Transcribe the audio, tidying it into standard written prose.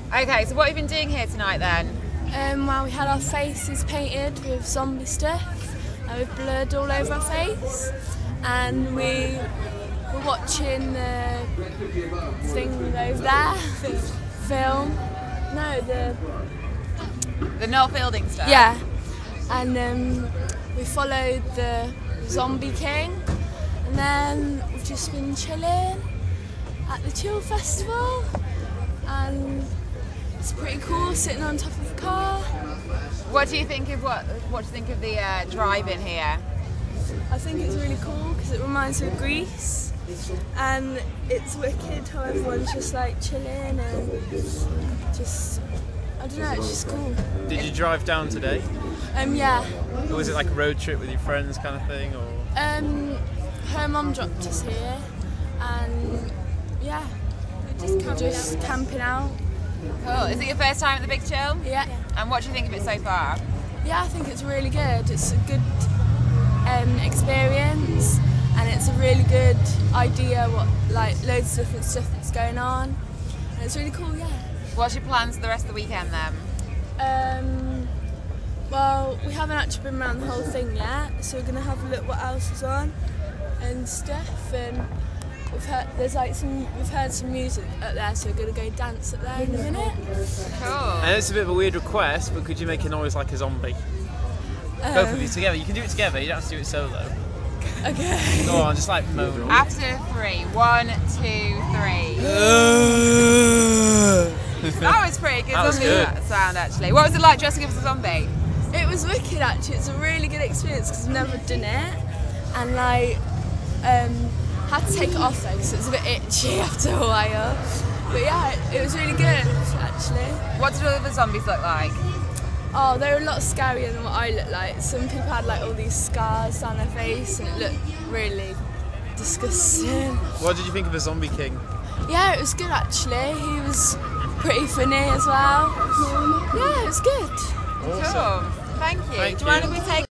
Okay, so what have you been doing here tonight then? Well, we had our faces painted with zombie stuff with blood all over our face, and we were watching the thing over there, film. No, The Noel Fielding stuff? yeah, and we followed the Zombie King, and then we've just been chilling at the Chill Festival, and it's pretty cool sitting on top of a car. What do you think of what do you think of the drive-in here? I think it's really cool because it reminds me of Greece, and it's wicked how everyone's just like chilling and just, I don't know, it's just cool. Did you drive down today? Yeah. Or was it like a road trip with your friends kind of thing? Or Her mum dropped us here, and yeah, we're just camping out. Cool. Is it your first time at the Big Chill? Yeah. And what do you think of it so far? Yeah, I think it's really good. It's a good experience, and it's a really good idea what, like, loads of different stuff that's going on, and it's really cool. Yeah. What's your plans for the rest of the weekend then? Well, we haven't actually been around the whole thing yet, so we're gonna have a look what else is on and stuff. And we've heard some music up there, so we're gonna go dance up there in a minute. Cool. and it's a bit of a weird request, but could you make a noise like a zombie? Both of you together. You can do it together. You don't have to do it solo. Okay. Go on, just like moan. After 3. 1, 2, 3. That was pretty good. That was zombie good. sound actually. What was it like dressing up as a zombie? It was wicked actually. It's a really good experience because I've never done it, and like had to take it off though because it was a bit itchy after a while. But yeah, it was really good actually. What did all the zombies look like? Oh, they were a lot scarier than what I look like. Some people had like all these scars down their face, and it looked really disgusting. What did you think of the Zombie King? Yeah, it was good actually. He was pretty funny as well. Yeah, it was good. Awesome. Cool. Thank you. Thank Do you mind you. if we take